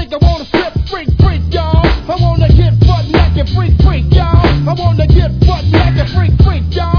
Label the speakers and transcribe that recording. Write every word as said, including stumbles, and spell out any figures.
Speaker 1: nigga wanna strip, freak, freak, y'all. I wanna get butt naked, freak, freak, y'all. I wanna get butt naked, freak, freak, y'all.